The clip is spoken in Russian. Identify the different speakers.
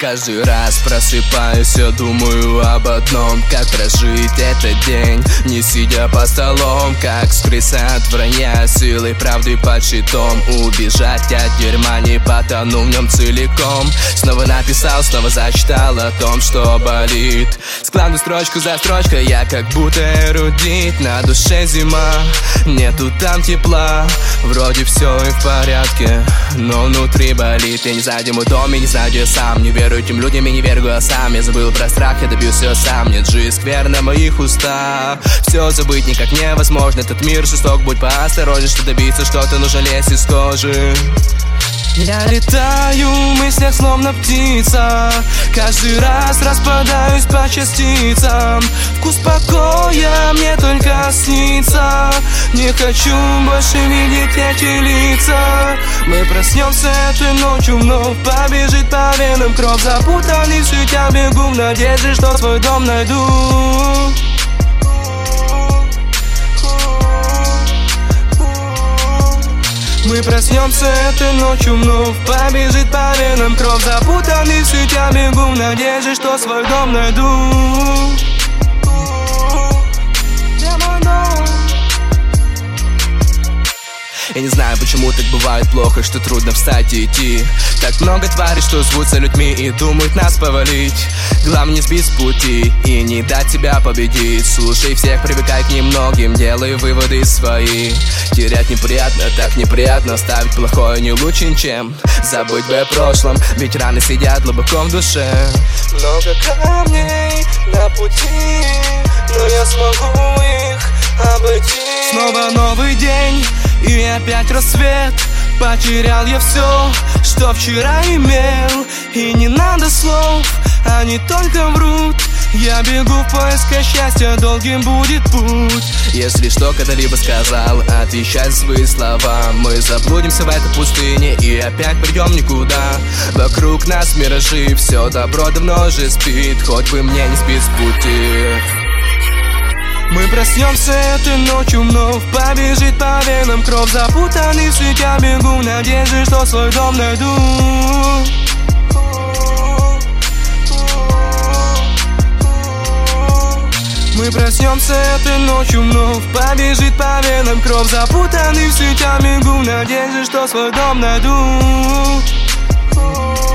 Speaker 1: Каждый раз просыпаюсь, я думаю об одном: как прожить этот день, не сидя по столом. Как скрыться от вранья, силой правды под щитом. Убежать от дерьма, не потону в нем целиком. Снова написал, снова зачитал о том, что болит. Складываю строчку за строчкой, я как будто эрудит. На душе зима, нету там тепла. Вроде все и в порядке, но внутри болит. Я не знаю, где мой дом, я не знаю, где я сам. Не верю этим людям, я не верю голосам. Я забыл про страх, я добился сам. Нет, жизнь скверна моих устах. Все забыть никак невозможно. Этот мир жесток, будь поосторожен. Что добиться что-то, нужно лезть из кожи. Я летаю в мыслях, словно птица. Каждый раз распадаюсь по частицам. Вкус покоя мне только снится. Не хочу больше видеть эти лица. Мы проснемся этой ночью, вновь побежит по венам кровь. Запутанный в сетях, бегу в надежде, что свой дом найду. Мы проснемся этой ночью, вновь побежит по венам кровь. Запутанный в сетях, бегу в надежде, что свой дом найду. Я не знаю, почему так бывает плохо, что трудно встать и идти. Так много тварей, что звутся людьми и думают нас повалить. Главное не сбить с пути и не дать себя победить. Слушай всех, привыкай к немногим, делай выводы свои. Терять неприятно, так неприятно. Ставить плохое не лучше, чем забыть бы о прошлом. Ведь раны сидят глубоко в душе. Много камней на пути, но я смогу их обойти. Снова новый день и опять рассвет. Потерял я все, что вчера имел. И не надо слов, они только врут. Я бегу в поисках счастья, долгим будет путь. Если что когда-либо сказал, отвечай за свои слова. Мы заблудимся в этой пустыне и опять придем никуда. Вокруг нас миражи, все добро давно же спит. Хоть бы мне не спит с пути. Мы проснемся этой ночью, вновь побежит по венам кровь. Запутанный в сетях, бегу в надежде, что свой дом найду. Мы проснемся этой ночью, вновь побежит по венам кровь. Запутанный в сетях, бегу в надежде, что свой дом найду.